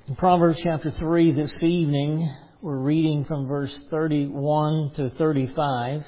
In Proverbs chapter 3 this evening, we're reading from verse 31 to 35.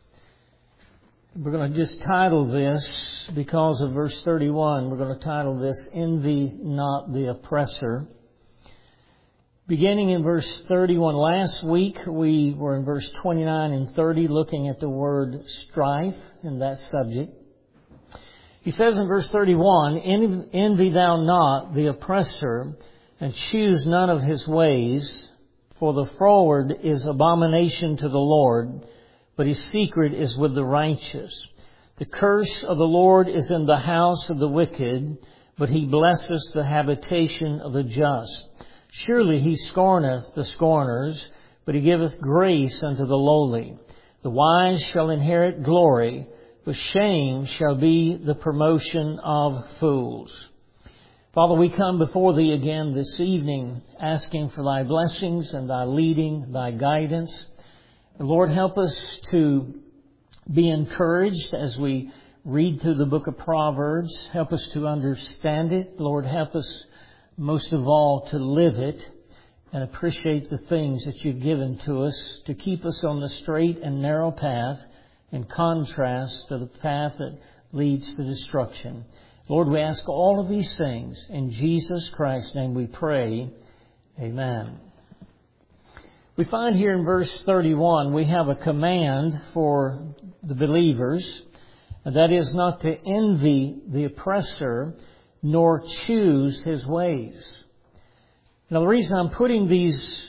We're going to just title this, because of verse 31, we're going to title this, Envy Not the Oppressor. Beginning in verse 31, last week we were in verse 29 and 30 looking at the word strife in that subject. He says in verse 31, Envy thou not the oppressor, and choose none of his ways, for the froward is abomination to the Lord, but his secret is with the righteous. The curse of the Lord is in the house of the wicked, but he blesseth the habitation of the just. Surely he scorneth the scorners, but he giveth grace unto the lowly. The wise shall inherit glory, but shame shall be the promotion of fools. Father, we come before Thee again this evening, asking for Thy blessings and Thy leading, Thy guidance. And Lord, help us to be encouraged as we read through the book of Proverbs. Help us to understand it. Lord, help us most of all to live it and appreciate the things that You've given to us to keep us on the straight and narrow path, in contrast to the path that leads to destruction. Lord, we ask all of these things in Jesus Christ's name we pray. Amen. We find here in verse 31 we have a command for the believers, and that is not to envy the oppressor nor choose his ways. Now, the reason I'm putting these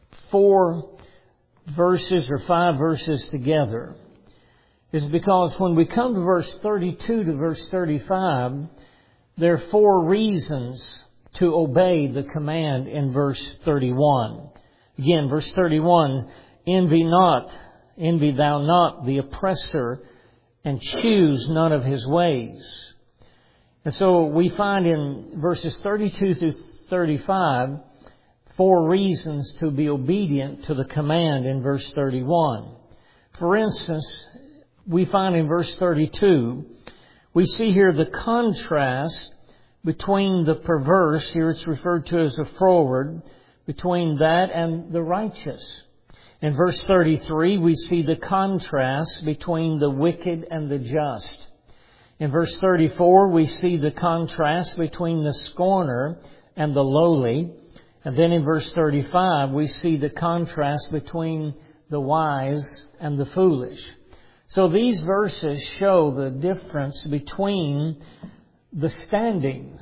4 verses or 5 verses together is because when we come to verse 32 to verse 35, there are 4 reasons to obey the command in verse 31. Again, verse 31, Envy thou not the oppressor, and choose none of his ways. And so we find in verses 32 through 35, 4 reasons to be obedient to the command in verse 31. For instance, we find in verse 32, we see here the contrast between the perverse, here it's referred to as a froward, between that and the righteous. In verse 33, we see the contrast between the wicked and the just. In verse 34, we see the contrast between the scorner and the lowly. And then in verse 35, we see the contrast between the wise and the foolish. So these verses show the difference between the standing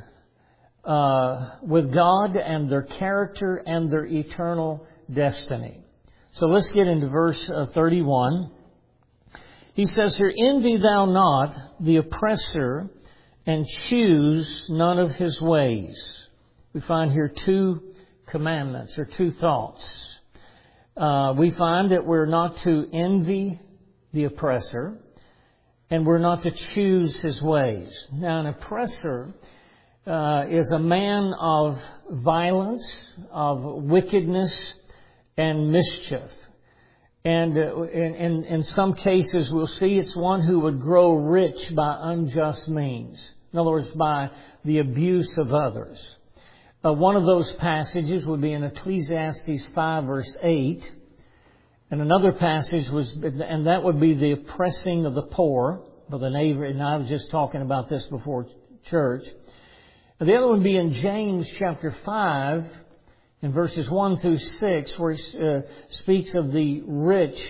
with God and their character and their eternal destiny. So let's get into verse 31. He says here, Envy thou not the oppressor, and choose none of his ways. We find here 2 commandments or 2 thoughts. We find that we're not to envy the oppressor, and we're not to choose his ways. Now, an oppressor is a man of violence, of wickedness, and mischief. And in some cases, we'll see it's one who would grow rich by unjust means. In other words, by the abuse of others. One of those passages would be in Ecclesiastes 5, verse 8. And another passage and that would be the oppressing of the poor by the neighbor. And I was just talking about this before church. And the other one would be in James chapter 5, in verses 1 through 6, where he speaks of the rich,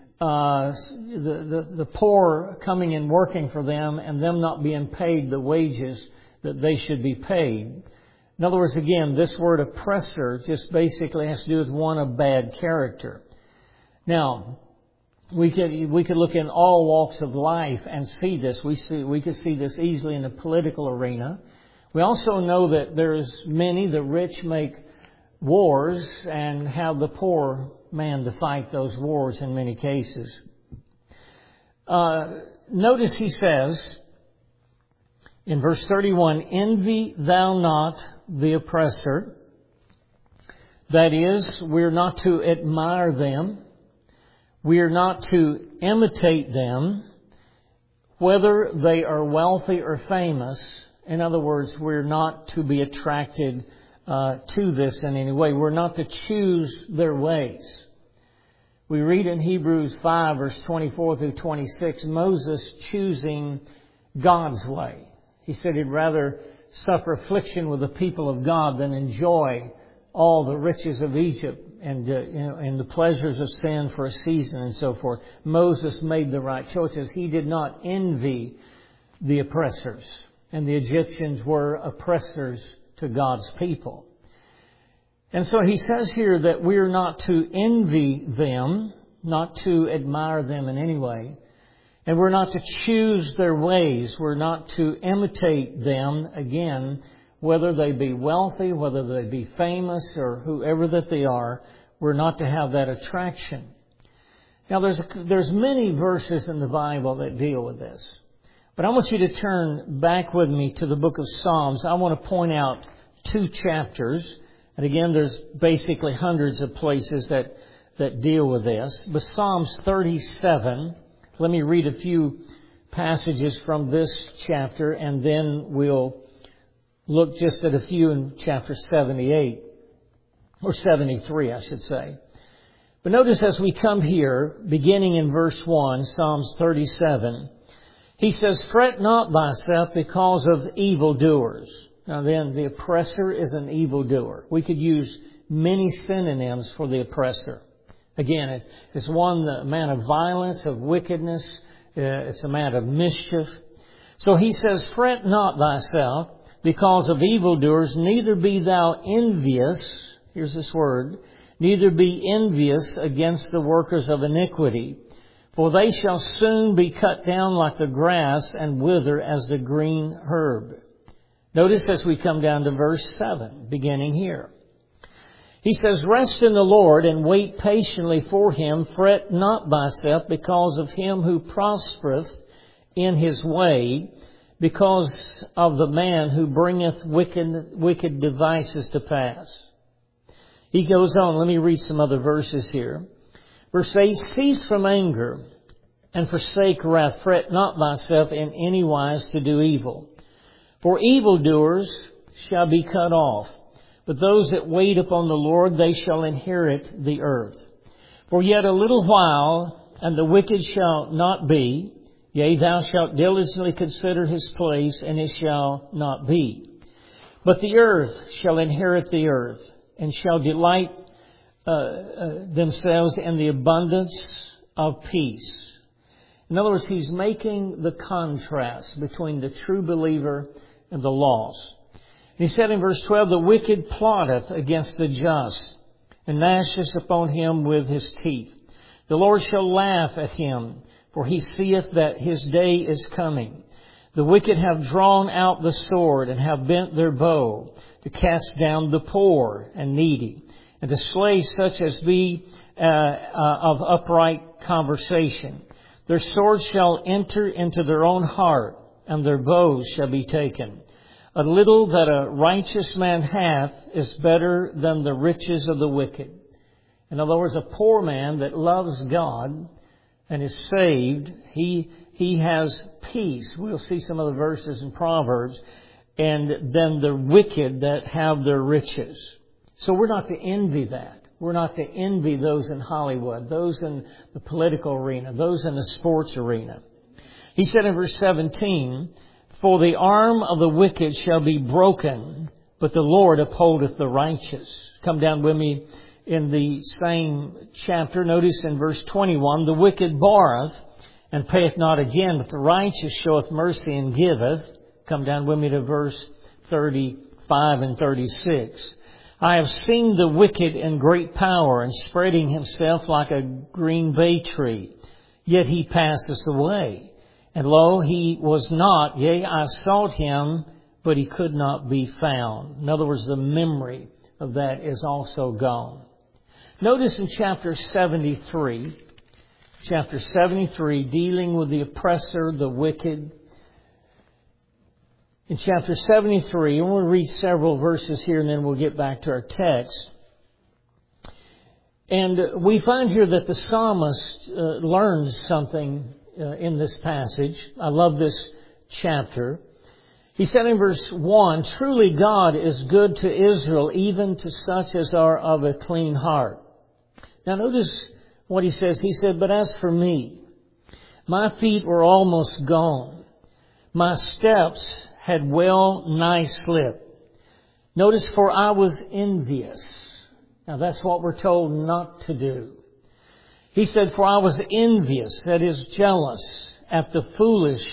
the poor coming and working for them, and them not being paid the wages that they should be paid. In other words, again, this word oppressor just basically has to do with one of bad character. Now, we could look in all walks of life and see this. We could see this easily in the political arena. We also know that there's the rich make wars and have the poor man to fight those wars in many cases. Notice he says in verse 31, Envy thou not the oppressor. That is, we're not to admire them. We are not to imitate them, whether they are wealthy or famous. In other words, we're not to be attracted to this in any way. We're not to choose their ways. We read in Hebrews 5, verse 24 through 26, Moses choosing God's way. He said he'd rather suffer affliction with the people of God than enjoy all the riches of Egypt and the pleasures of sin for a season and so forth. Moses made the right choices. He did not envy the oppressors, and the Egyptians were oppressors to God's people. And so he says here that we're not to envy them, not to admire them in any way. And we're not to choose their ways. We're not to imitate them, again, whether they be wealthy, whether they be famous, or whoever that they are. We're not to have that attraction. Now, there's many verses in the Bible that deal with this. But I want you to turn back with me to the book of Psalms. I want to point out 2 chapters. And again, there's basically hundreds of places that deal with this. But Psalms 37, let me read a few passages from this chapter, and then we'll look just at a few in chapter 78, or 73, I should say. But notice as we come here, beginning in verse 1, Psalms 37, he says, "Fret not thyself because of evildoers." Now then, the oppressor is an evildoer. We could use many synonyms for the oppressor. Again, it's one, a man of violence, of wickedness. It's a man of mischief. So he says, "Fret not thyself because of evildoers, neither be thou envious." Here's this word. "Neither be envious against the workers of iniquity. For they shall soon be cut down like the grass and wither as the green herb." Notice as we come down to verse 7, beginning here. He says, "Rest in the Lord and wait patiently for Him. Fret not thyself because of him who prospereth in his way, because of the man who bringeth wicked devices to pass." He goes on. Let me read some other verses here. Verse 8, "Cease from anger and forsake wrath. Fret not thyself in any wise to do evil. For evildoers shall be cut off, but those that wait upon the Lord, they shall inherit the earth. For yet a little while, and the wicked shall not be. Yea, thou shalt diligently consider his place, and it shall not be. But the earth shall inherit the earth, and shall delight themselves in the abundance of peace." In other words, he's making the contrast between the true believer and the lost. He said in verse 12, "The wicked plotteth against the just, and gnasheth upon him with his teeth. The Lord shall laugh at him, for he seeth that his day is coming. The wicked have drawn out the sword, and have bent their bow, to cast down the poor and needy, and to slay such as be of upright conversation. Their sword shall enter into their own heart, and their bows shall be taken. A little that a righteous man hath is better than the riches of the wicked." In other words, a poor man that loves God and is saved, he has peace. We'll see some of the verses in Proverbs. And then the wicked that have their riches. So we're not to envy that. We're not to envy those in Hollywood, those in the political arena, those in the sports arena. He said in verse 17, "For the arm of the wicked shall be broken, but the Lord upholdeth the righteous." Come down with me in the same chapter. Notice in verse 21, "The wicked borroweth and payeth not again, but the righteous showeth mercy and giveth." Come down with me to verse 35 and 36. "I have seen the wicked in great power, and spreading himself like a green bay tree. Yet he passeth away. And lo, he was not. Yea, I sought him, but he could not be found." In other words, the memory of that is also gone. Notice in chapter 73, dealing with the oppressor, the wicked. In chapter 73, and we'll read several verses here and then we'll get back to our text. And we find here that the psalmist learns something in this passage. I love this chapter. He said in verse 1, "Truly God is good to Israel, even to such as are of a clean heart." Now notice what he says. He said, "But as for me, my feet were almost gone. My steps had well nigh slipped. Notice, for I was envious." Now that's what we're told not to do. He said, "For I was envious," that is, jealous, "at the foolish,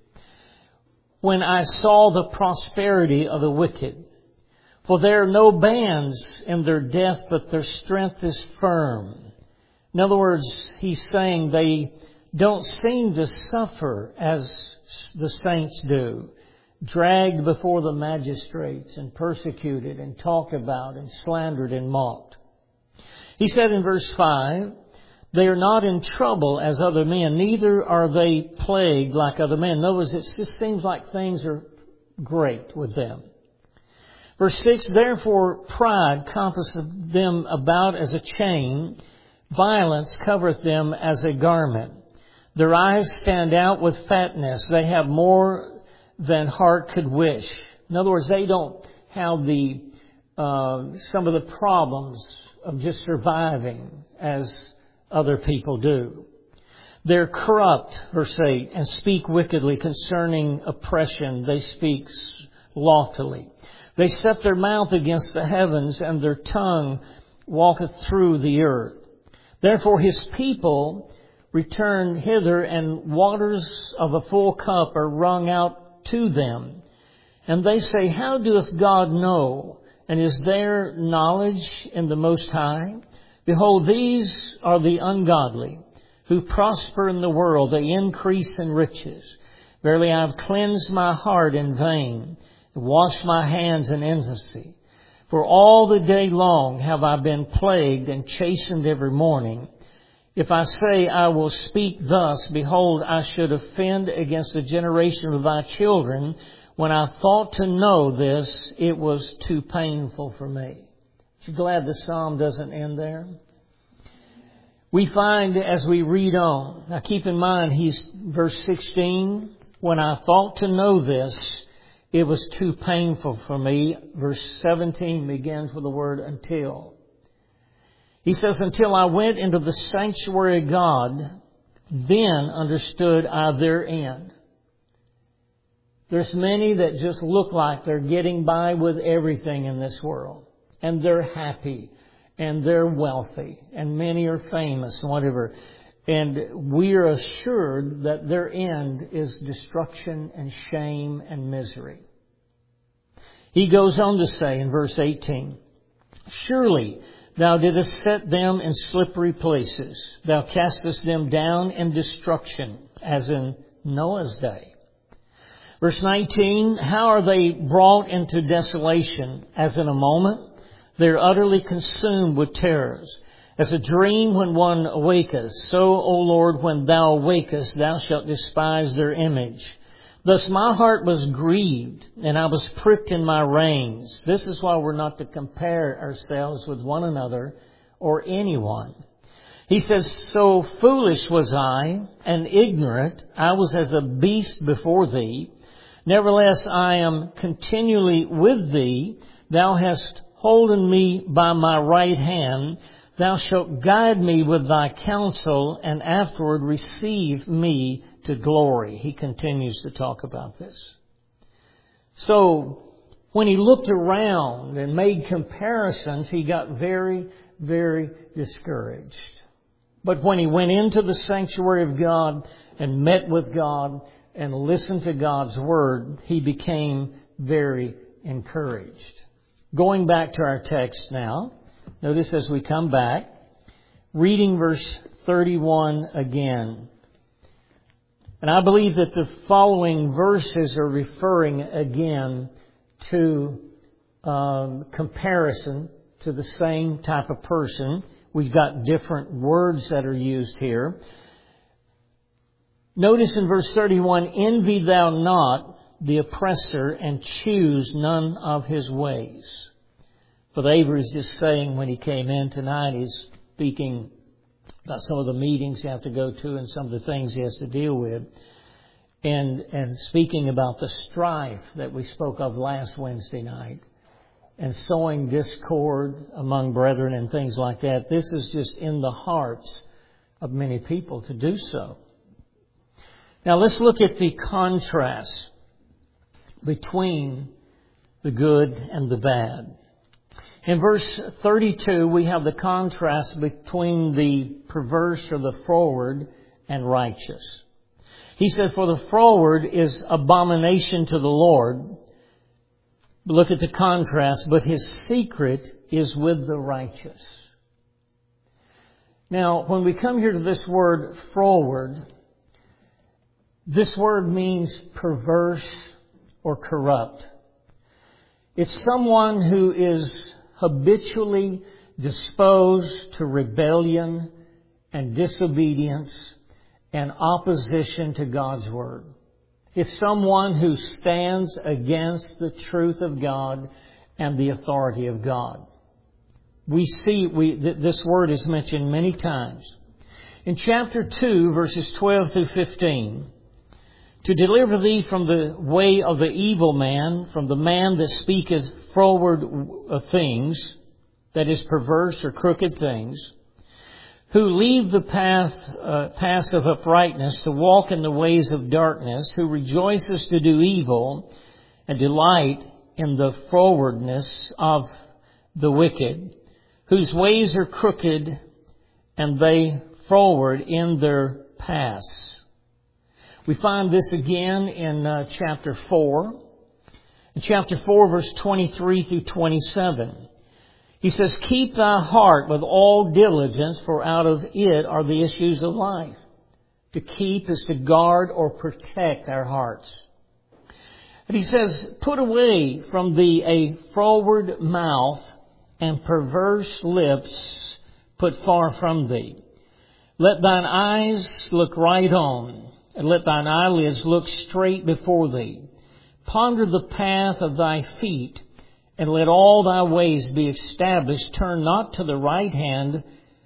when I saw the prosperity of the wicked. For there are no bands in their death, but their strength is firm." In other words, he's saying they don't seem to suffer as the saints do, dragged before the magistrates and persecuted and talked about and slandered and mocked. He said in verse 5, "They are not in trouble as other men, neither are they plagued like other men." In other words, it just seems like things are great with them. Verse 6, "Therefore pride compasseth them about as a chain, violence covereth them as a garment. Their eyes stand out with fatness, they have more than heart could wish." In other words, they don't have some of the problems of just surviving as other people do. "They're corrupt," verse 8, "and speak wickedly concerning oppression. They speak loftily. They set their mouth against the heavens, and their tongue walketh through the earth. Therefore his people return hither, and waters of a full cup are wrung out to them. And they say, How doeth God know? And is there knowledge in the Most High? Behold, these are the ungodly, who prosper in the world. They increase in riches. Verily I have cleansed my heart in vain, and washed my hands in innocency. For all the day long have I been plagued and chastened every morning. If I say I will speak thus, behold, I should offend against the generation of thy children. When I thought to know this, it was too painful for me." Aren't you glad the psalm doesn't end there? We find as we read on, now keep in mind, verse 16, "When I thought to know this, it was too painful for me." Verse 17 begins with the word "until." He says, "Until I went into the sanctuary of God, then understood I their end." There's many that just look like they're getting by with everything in this world. And they're happy. And they're wealthy. And many are famous and whatever. And we are assured that their end is destruction and shame and misery. He goes on to say in verse 18, "Surely thou didst set them in slippery places. Thou castest them down in destruction, as in Noah's day." Verse 19, "How are they brought into desolation? As in a moment, they are utterly consumed with terrors. As a dream when one awaketh, so, O Lord, when thou awakest, thou shalt despise their image. Thus my heart was grieved, and I was pricked in my reins." This is why we're not to compare ourselves with one another or anyone. He says, "So foolish was I, and ignorant. I was as a beast before thee. Nevertheless, I am continually with thee. Thou hast holden me by my right hand. Thou shalt guide me with thy counsel, and afterward receive me to glory." He continues to talk about this. So, when he looked around and made comparisons, he got very, very discouraged. But when he went into the sanctuary of God and met with God and listened to God's Word, he became very encouraged. Going back to our text now, notice as we come back, reading verse 31 again. And I believe that the following verses are referring again to comparison to the same type of person. We've got different words that are used here. Notice in verse 31, "Envy thou not the oppressor, and choose none of his ways." But Avery's just saying when he came in tonight, he's speaking about some of the meetings he has to go to and some of the things he has to deal with. and speaking about the strife that we spoke of last Wednesday night and sowing discord among brethren and things like that. This is just in the hearts of many people to do so. Now let's look at the contrast between the good and the bad. In verse 32, we have the contrast between the perverse or the froward and righteous. He said, for the froward is abomination to the Lord. Look at the contrast, but his secret is with the righteous. Now, when we come here to this word froward, this word means perverse or corrupt. It's someone who is habitually disposed to rebellion and disobedience and opposition to God's Word. It's someone who stands against the truth of God and the authority of God. This word is mentioned many times. In chapter 2, verses 12 through 15, to deliver thee from the way of the evil man, from the man that speaketh froward things, that is perverse or crooked things, who leave the paths of uprightness to walk in the ways of darkness, who rejoices to do evil and delight in the frowardness of the wicked, whose ways are crooked and they froward in their paths. We find this again in chapter 4. In chapter 4, verse 23 through 27. He says, keep thy heart with all diligence, for out of it are the issues of life. To keep is to guard or protect our hearts. And he says, put away from thee a froward mouth and perverse lips put far from thee. Let thine eyes look right on, and let thine eyelids look straight before thee. Ponder the path of thy feet, and let all thy ways be established. Turn not to the right hand,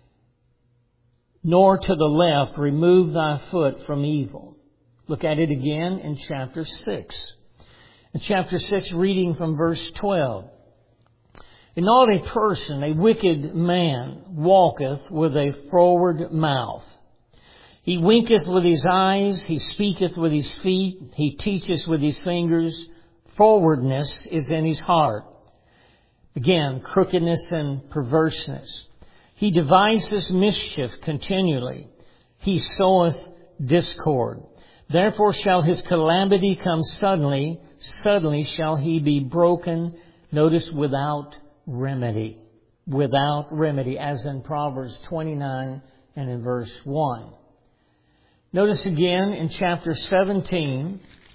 nor to the left. Remove thy foot from evil. Look at it again in chapter 6. In chapter 6, reading from verse 12. And not a person, a wicked man, walketh with a froward mouth. He winketh with his eyes, he speaketh with his feet, he teacheth with his fingers. Frowardness is in his heart. Again, crookedness and perverseness. He devises mischief continually. He soweth discord. Therefore shall his calamity come suddenly. Suddenly shall he be broken. Notice, without remedy. Without remedy, as in Proverbs 29 and in verse 1. Notice again in chapter 17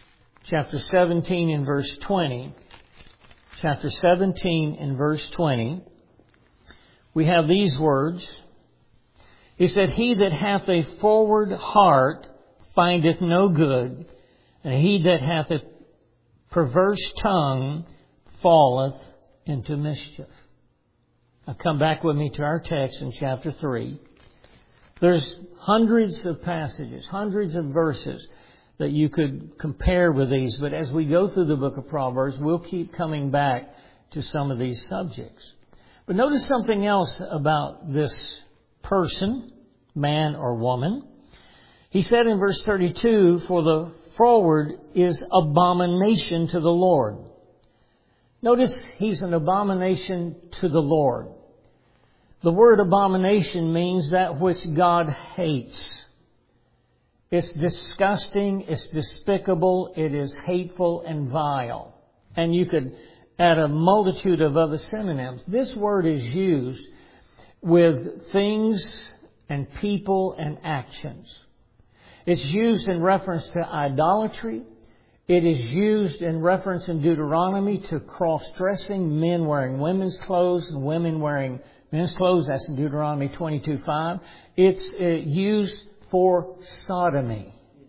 in verse 20, chapter 17 in verse 20, we have these words. He said, he that hath a froward heart findeth no good, and he that hath a perverse tongue falleth into mischief. Now come back with me to our text in chapter 3. There's hundreds of passages, hundreds of verses that you could compare with these. But as we go through the book of Proverbs, we'll keep coming back to some of these subjects. But notice something else about this person, man or woman. He said in verse 32, for the froward is abomination to the Lord. Notice he's an abomination to the Lord. The word abomination means that which God hates. It's disgusting, it's despicable, it is hateful and vile. And you could add a multitude of other synonyms. This word is used with things and people and actions. It's used in reference to idolatry. It is used in reference in Deuteronomy to cross-dressing, men wearing women's clothes and women wearing men's clothes. That's in Deuteronomy 22:5. It's used for sodomy.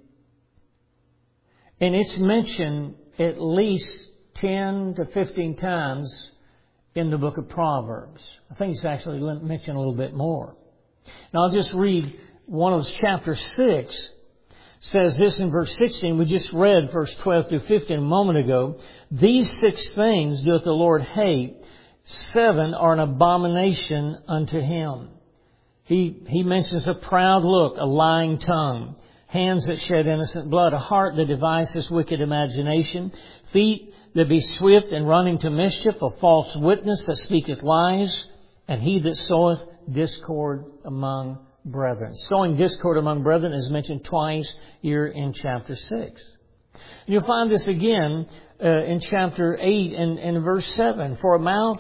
And it's mentioned at least 10 to 15 times in the book of Proverbs. I think it's actually mentioned a little bit more. And I'll just read one of those, chapter 6. says this in verse 16. We just read verse 12 through 15 a moment ago. These 6 things doth the Lord hate. 7 are an abomination unto Him. He mentions a proud look, a lying tongue, hands that shed innocent blood, a heart that devises wicked imagination, feet that be swift in running to mischief, a false witness that speaketh lies, and he that soweth discord among brethren. Sowing discord among brethren is mentioned twice here in chapter 6. And you'll find this again in chapter 8 and verse 7. For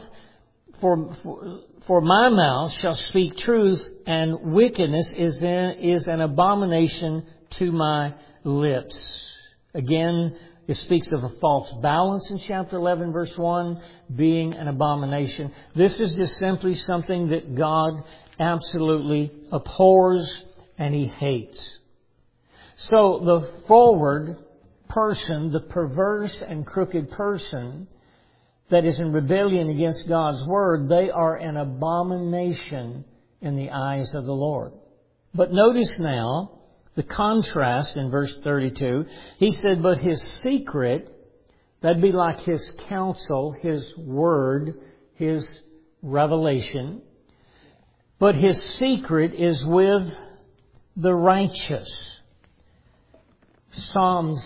my mouth shall speak truth, and wickedness is an abomination to my lips. Again, it speaks of a false balance in chapter 11, verse 1, being an abomination. This is just simply something that God absolutely abhors and He hates. So the forward person, the perverse and crooked person that is in rebellion against God's Word, they are an abomination in the eyes of the Lord. But notice now the contrast in verse 32. He said, but His secret, that'd be like His counsel, His Word, His revelation. But His secret is with the righteous. Psalms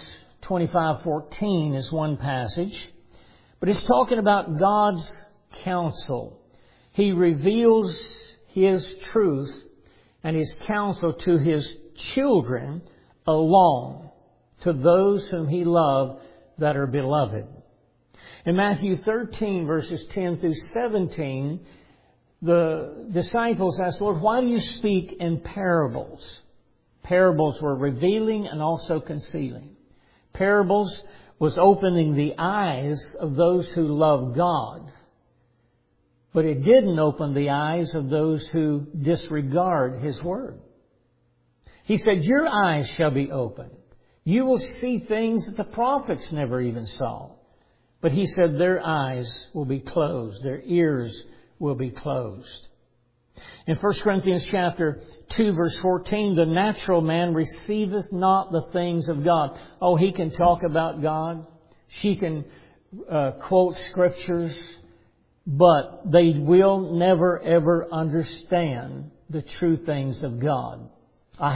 25:14 is one passage. But it's talking about God's counsel. He reveals His truth and His counsel to His children alone, to those whom He loved that are beloved. In Matthew 13, verses 10 through 17, the disciples asked, Lord, why do you speak in parables? Parables were revealing and also concealing. Parables was opening the eyes of those who love God. But it didn't open the eyes of those who disregard His Word. He said, your eyes shall be opened. You will see things that the prophets never even saw. But He said their eyes will be closed. Their ears will be closed. In 1 Corinthians chapter 2, verse 14, the natural man receiveth not the things of God. Oh, he can talk about God. She can quote scriptures. But they will never, ever understand the true things of God. I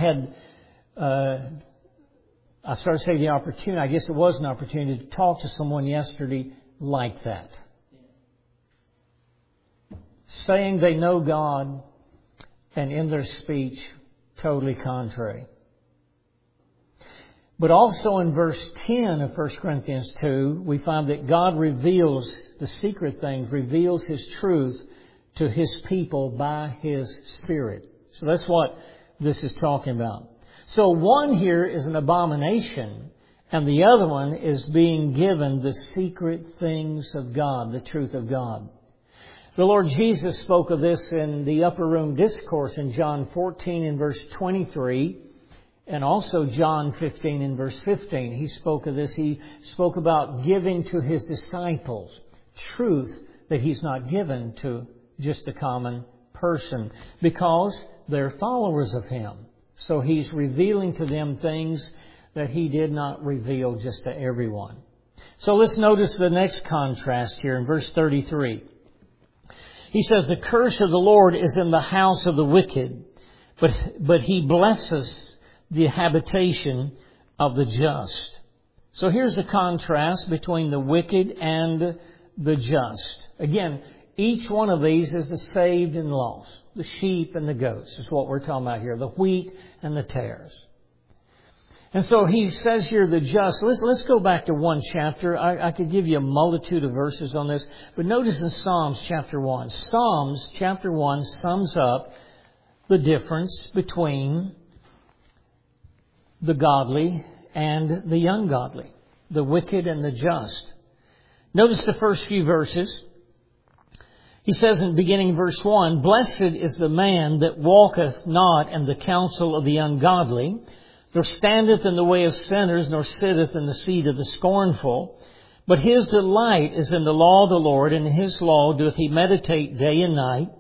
started to say the opportunity, I guess it was an opportunity to talk to someone yesterday like that. Saying they know God, and in their speech, totally contrary. But also in verse 10 of 1 Corinthians 2, we find that God reveals the secret things, reveals His truth to His people by His Spirit. So that's what this is talking about. So one here is an abomination, and the other one is being given the secret things of God, the truth of God. The Lord Jesus spoke of this in the Upper Room Discourse in John 14 and verse 23, and also John 15 and verse 15. He spoke of this. He spoke about giving to His disciples truth that He's not given to just a common person, because they're followers of Him. So He's revealing to them things that He did not reveal just to everyone. So let's notice the next contrast here in verse 33. He says, the curse of the Lord is in the house of the wicked, but He blesses the habitation of the just. So here's the contrast between the wicked and the just. Again, each one of these is the saved and lost. The sheep and the goats is what we're talking about here. The wheat and the tares. And so he says here the just. Let's go back to one chapter. I could give you a multitude of verses on this. But notice in Psalms chapter 1. Psalms chapter 1 sums up the difference between the godly and the ungodly. The wicked and the just. Notice the first few verses. He says in beginning verse 1, blessed is the man that walketh not in the counsel of the ungodly, nor standeth in the way of sinners, nor sitteth in the seat of the scornful. But his delight is in the law of the Lord, and in His law doth he meditate day and night.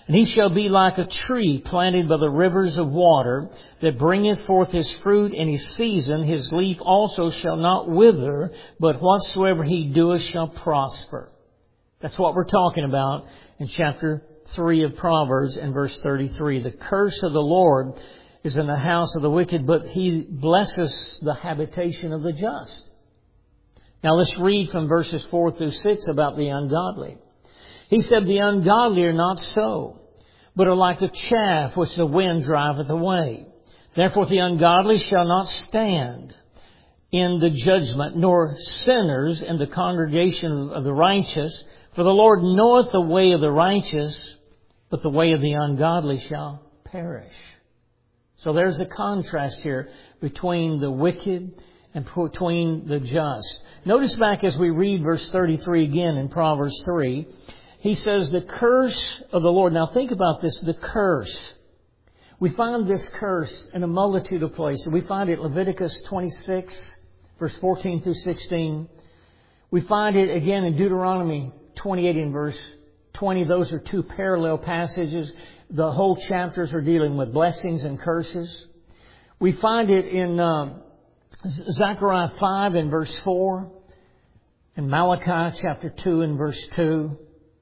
And he shall be like a tree planted by the rivers of water, that bringeth forth his fruit in his season. His leaf also shall not wither, but whatsoever he doeth shall prosper. That's what we're talking about in chapter 3 of Proverbs and verse 33. The curse of the Lord is in the house of the wicked, but he blesses the habitation of the just. Now let's read from verses 4 through 6 about the ungodly. He said, the ungodly are not so, but are like the chaff which the wind driveth away. Therefore the ungodly shall not stand in the judgment, nor sinners in the congregation of the righteous. For the Lord knoweth the way of the righteous, but the way of the ungodly shall perish. So there's a contrast here between the wicked and between the just. Notice back as we read verse 33 again in Proverbs 3. He says, the curse of the Lord. Now think about this, the curse. We find this curse in a multitude of places. We find it in Leviticus 26, verse 14 through 16. We find it again in Deuteronomy 28 and verse 20. Those are two parallel passages. The whole chapters are dealing with blessings and curses. We find it in Zechariah 5 and verse 4. And Malachi chapter 2 and verse 2.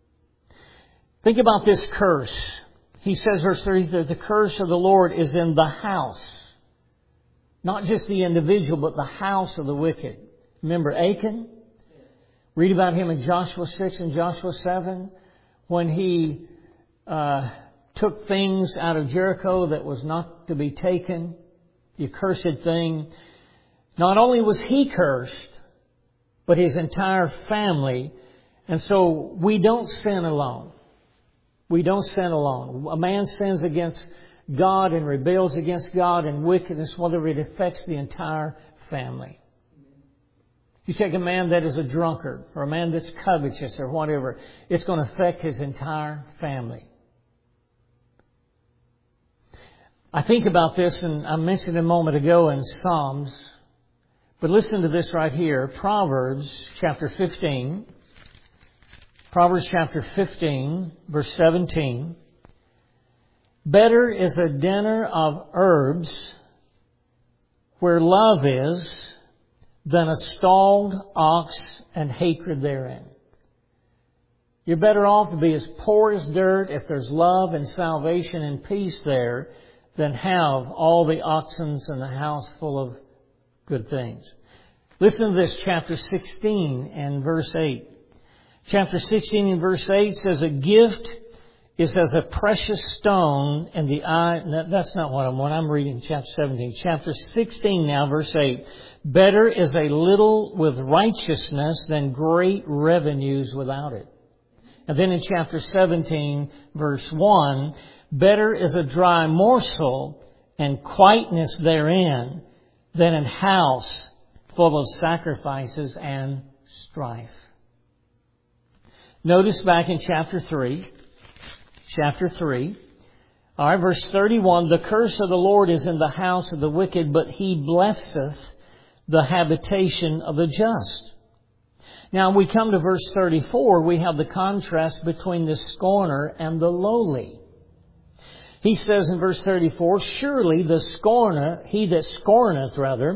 Think about this curse. He says, verse 30, that the curse of the Lord is in the house. Not just the individual, but the house of the wicked. Remember Achan? Read about him in Joshua 6 and Joshua 7. When he took things out of Jericho that was not to be taken. The accursed thing. Not only was he cursed, but his entire family. And so we don't sin alone. We don't sin alone. A man sins against God and rebels against God and wickedness, whether it affects the entire family. You take a man that is a drunkard or a man that's covetous or whatever, it's going to affect his entire family. I think about this, and I mentioned a moment ago in Psalms, but listen to this right here. Proverbs chapter 15. Proverbs chapter 15, verse 17. Better is a dinner of herbs where love is than a stalled ox and hatred therein. You're better off to be as poor as dirt if there's love and salvation and peace there than have all the oxen in the house full of good things. Listen to this, chapter 16 and verse 8. Chapter 16 and verse 8 says, a gift is as a precious stone in the eye. That's not what I'm reading, chapter 17. Chapter 16 now, verse 8. Better is a little with righteousness than great revenues without it. And then in chapter 17, verse 1, better is a dry morsel and quietness therein than an house full of sacrifices and strife. Notice back in chapter 3. All right, verse 31, the curse of the Lord is in the house of the wicked, but he blesseth the habitation of the just. Now we come to verse 34, we have the contrast between the scorner and the lowly. He says in verse 34, surely the scorner, he that scorneth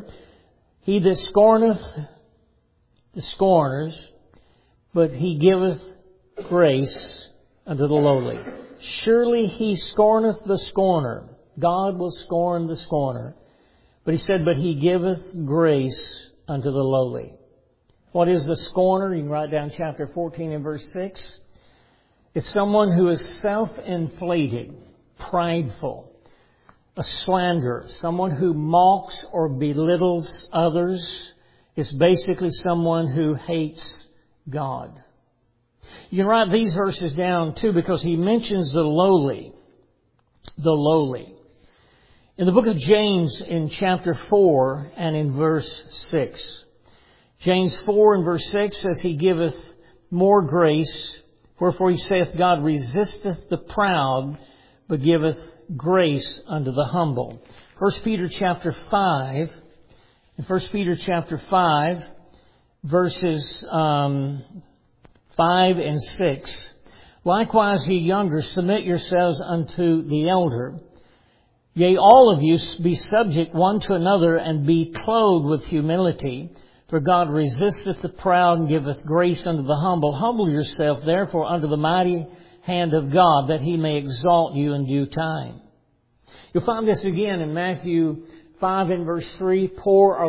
the scorners, but he giveth grace unto the lowly. Surely he scorneth the scorner. God will scorn the scorner. But he said, but he giveth grace unto the lowly. What is the scorner? You can write down chapter 14 and verse 6. It's someone who is self-inflated, prideful, a slanderer, someone who mocks or belittles others. It's basically someone who hates God. You can write these verses down too because he mentions the lowly. The lowly. In the book of James in chapter 4 and in verse 6. James 4 and verse 6 says, he giveth more grace. Wherefore he saith, God resisteth the proud, but giveth grace unto the humble. 1 Peter chapter 5. In 1 Peter chapter 5, verses 5 and 6. Likewise, ye younger, submit yourselves unto the elder. Yea, all of you be subject one to another, and be clothed with humility. For God resisteth the proud, and giveth grace unto the humble. Humble yourself, therefore, under the mighty hand of God, that He may exalt you in due time. You'll find this again in Matthew 5 and verse 3. Blessed are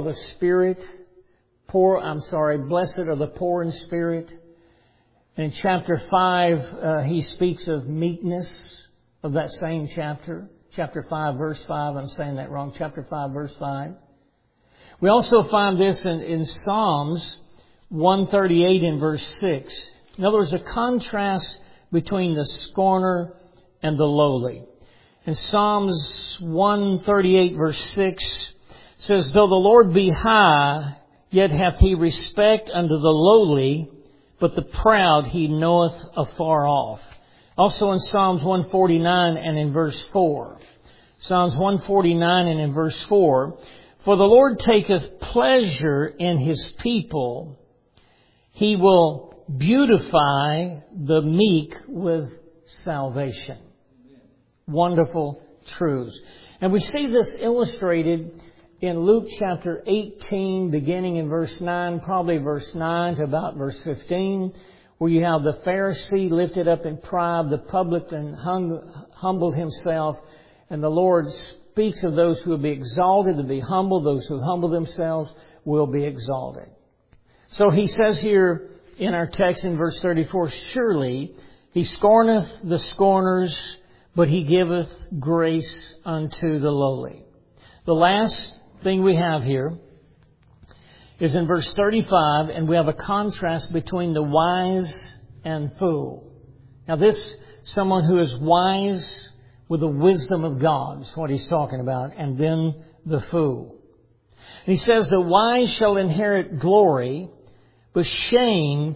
the poor in spirit. And in chapter 5, he speaks of meekness of that same chapter. Chapter 5, verse 5. I'm saying that wrong. Chapter 5, verse 5. We also find this in Psalms 138 and verse 6. In other words, a contrast between the scorner and the lowly. In Psalms 138 verse 6 says, Though the Lord be high, yet hath He respect unto the lowly, but the proud He knoweth afar off. Also in Psalms 149 and in verse 4. Psalms 149 and in verse 4. For the Lord taketh pleasure in His people. He will beautify the meek with salvation. Wonderful truths. And we see this illustrated in Luke chapter 18, beginning in verse 9, probably verse 9 to about verse 15, where you have the Pharisee lifted up in pride, the publican humbled himself, and the Lord speaks of those who will be exalted to be humble. Those who humble themselves will be exalted. So he says here in our text in verse 34, Surely He scorneth the scorners, but He giveth grace unto the lowly. The last thing we have here is in verse 35, and we have a contrast between the wise and fool. Now this, someone who is wise with the wisdom of God is what he's talking about, and then the fool. And he says, The wise shall inherit glory, but shame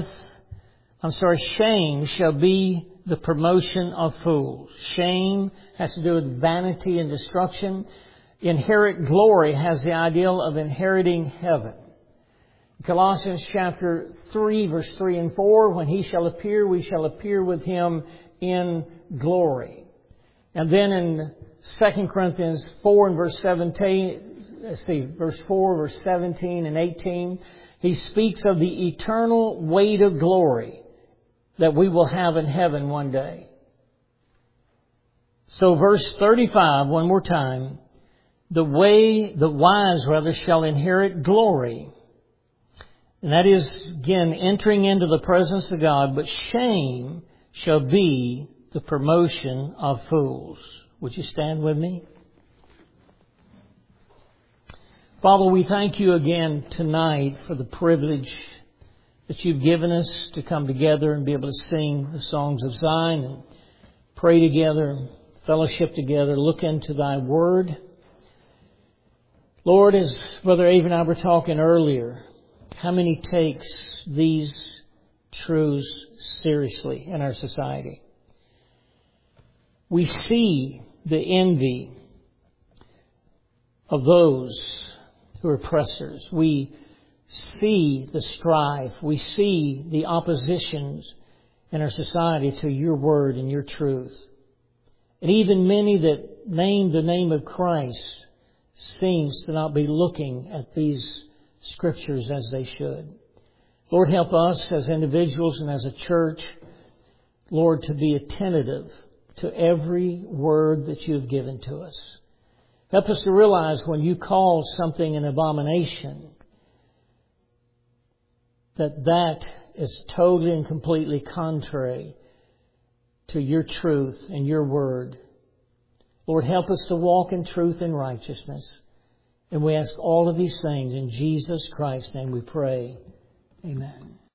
shall be the promotion of fools. Shame has to do with vanity and destruction. Inherit glory has the ideal of inheriting heaven. Colossians chapter 3, verse 3 and 4, When He shall appear, we shall appear with Him in glory. And then in 2 Corinthians 4 and verse 17, verse 4, verse 17 and 18, he speaks of the eternal weight of glory that we will have in heaven one day. So verse 35, one more time. The wise shall inherit glory. And that is, again, entering into the presence of God. But shame shall be the promotion of fools. Would you stand with me? Father, we thank You again tonight for the privilege that You've given us to come together and be able to sing the songs of Zion and pray together, fellowship together, look into Thy Word. Lord, as Brother Abe and I were talking earlier, how many takes these truths seriously in our society? We see the envy of those who are oppressors. We see the strife. We see the oppositions in our society to Your Word and Your truth. And even many that name the name of Christ seems to not be looking at these Scriptures as they should. Lord, help us as individuals and as a church, Lord, to be attentive to every word that You have given to us. Help us to realize when You call something an abomination, that is totally and completely contrary to Your truth and Your Word. Lord, help us to walk in truth and righteousness. And we ask all of these things in Jesus Christ's name we pray. Amen.